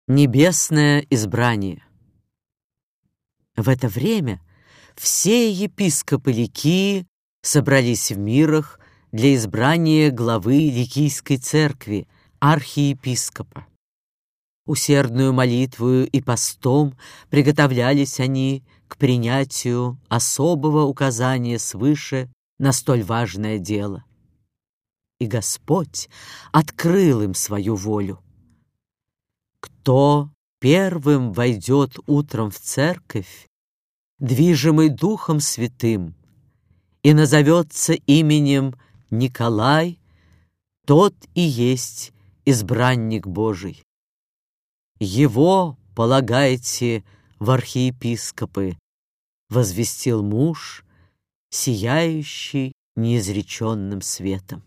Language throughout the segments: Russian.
Небесное избрание. В это время все епископы Ликии собрались в Мирах для избрания главы Ликийской церкви, архиепископа. Усердную молитвою и постом приготовлялись они к принятию особого указания свыше на столь важное дело. И Господь открыл им свою волю. Кто первым войдет утром в церковь, движимый Духом Святым, и назовется именем Николай, тот и есть избранник Божий. Его полагайте в архиепископы, возвестил муж, сияющий неизреченным светом.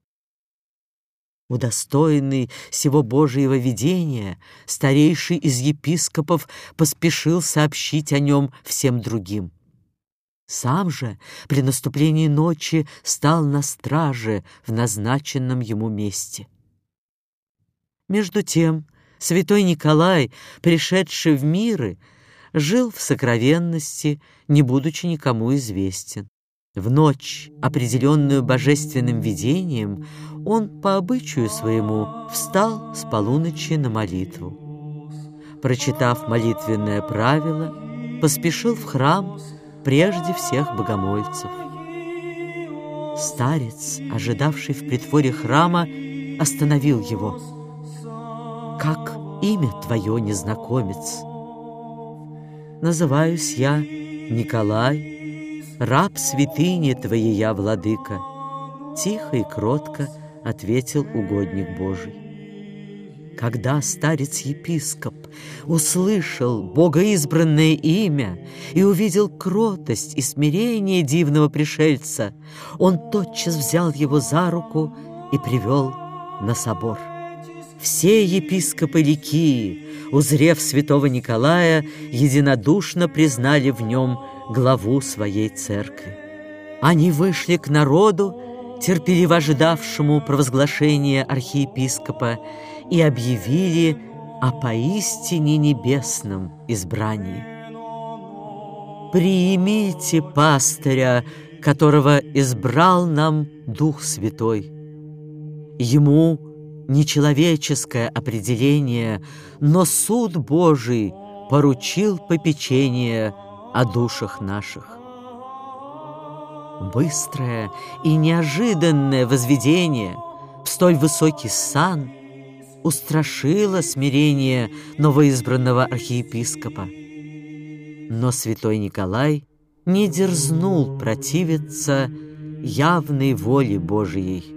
Удостоенный сего Божьего видения, старейший из епископов поспешил сообщить о нем всем другим. Сам же при наступлении ночи стал на страже в назначенном ему месте. Между тем святой Николай, пришедший в Миры, жил в сокровенности, не будучи никому известен. В ночь, определенную божественным видением, он по обычаю своему встал с полуночи на молитву. Прочитав молитвенное правило, поспешил в храм прежде всех богомольцев. Старец, ожидавший в притворе храма, остановил его. «Как имя твое, незнакомец?» «Называюсь я Николай, раб святыни твоей я, владыка», — тихо и кротко ответил угодник Божий. Когда старец-епископ услышал богоизбранное имя и увидел кротость и смирение дивного пришельца, он тотчас взял его за руку и привел на собор. Все епископы Ликии, узрев святого Николая, единодушно признали в нем главу своей церкви. Они вышли к народу, терпеливо ожидавшему провозглашения архиепископа, и объявили о поистине небесном избрании. «Примите пастыря, которого избрал нам Дух Святой. Ему не человеческое определение, но суд Божий поручил попечение о душах наших». Быстрое и неожиданное возведение в столь высокий сан устрашило смирение новоизбранного архиепископа. Но святой Николай не дерзнул противиться явной воле Божией.